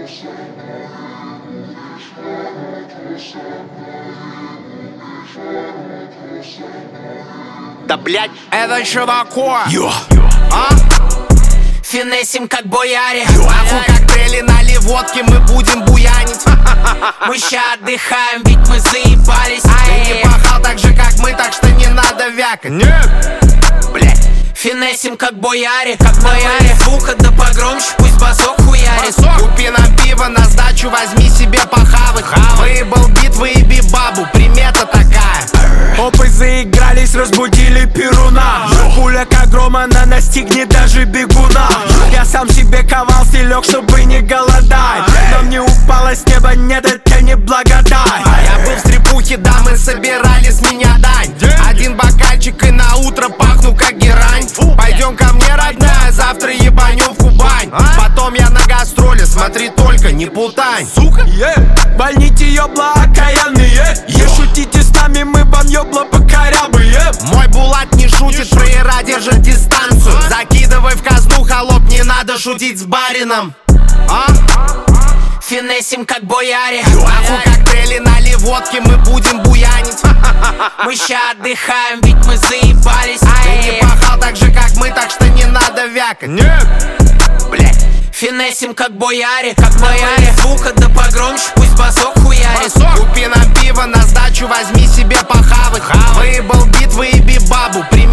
Да блять, Это что такое? а? Финесим как бояре. Нахуй коктейли, налив водки, мы будем буянить. Мы ща отдыхаем, ведь мы заебались. Ты не пахал так же, как мы, так что не надо вякать. Нет, Блять, финесим как бояре, как бояре. Звука да погромче, пусть басок хуярит. купи нам пиво, на сдачу возьми себе похавать. Выебал бит, выеби бабу, примета такая. Опы заигрались, разбудили перуна. Пуля как гром, она настигнет даже бегуна. Я сам себе ковал стелек, чтобы не голодать. Но мне упало с неба, нет, это не благодать. Я был в стрипухе, да, мы собирали с меня дань. Один бокальчик и на утро пахну как герань. Пойдем ко мне, родная, завтра ебанем в Кубань. Потом я на гастроли, смотри только, не путань. Сука, больните ёбла окаянные. Не шутите с нами, мы вам ёбла покорябые. Мой Булат не шутит, фраера держит дистанцию. Закидывай в казну, холоп, не надо шутить с барином. Финесим как бояре. Нахуй коктейли, налив водки, мы будем буянить. Мы ща отдыхаем, ведь мы заебались. Ты не пахал так же, как мы, так что не надо вякать. Нет, Блять, Финесим как бояре, как бояре. Звука да погромче, пусть басок хуярит. купи нам пиво, на сдачу возьми себе похавать. Выебал бит, выеби бабу,